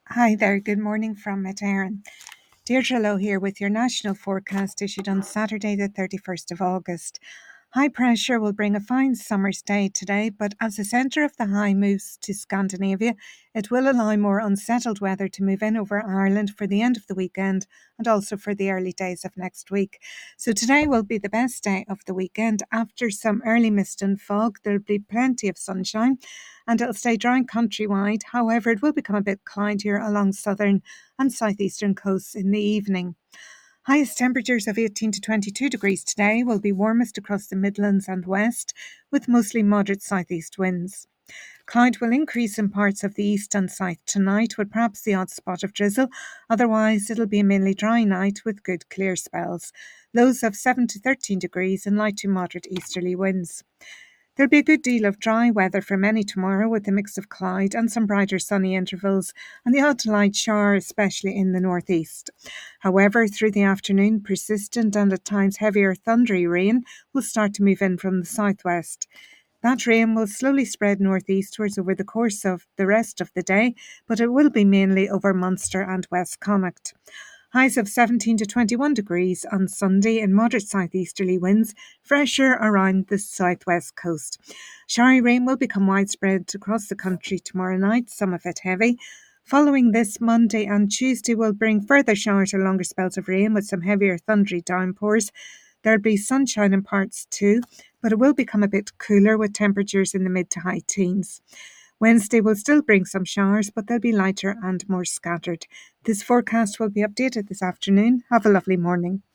Hi there, good morning from Metaran. Deirdre Lowe here with your national forecast issued on Saturday, the 31st of August. High pressure will bring a fine summer's day today, but as the centre of the high moves to Scandinavia, it will allow more unsettled weather to move in over Ireland for the end of the weekend and also for the early days of next week. So today will be the best day of the weekend. After some early mist and fog, there'll be plenty of sunshine and it'll stay dry countrywide. However, it will become a bit cloudier along southern and southeastern coasts in the evening. Highest temperatures of 18 to 22 degrees today will be warmest across the Midlands and West, with mostly moderate southeast winds. Cloud will increase in parts of the east and south tonight, with perhaps the odd spot of drizzle. Otherwise, it'll be a mainly dry night with good clear spells. Lows of 7 to 13 degrees and light to moderate easterly winds. There'll be a good deal of dry weather for many tomorrow with a mix of cloud and some brighter sunny intervals and the odd light shower, especially in the northeast. However, through the afternoon, persistent and at times heavier thundery rain will start to move in from the southwest. That rain will slowly spread northeastwards over the course of the rest of the day, but it will be mainly over Munster and West Connacht. Highs of 17 to 21 degrees on Sunday in moderate southeasterly winds, fresher around the southwest coast. Showery rain will become widespread across the country tomorrow night, some of it heavy. Following this, Monday and Tuesday will bring further showers or longer spells of rain with some heavier thundery downpours. There'll be sunshine in parts too, but it will become a bit cooler with temperatures in the mid to high teens. Wednesday will still bring some showers, but they'll be lighter and more scattered. This forecast will be updated this afternoon. Have a lovely morning.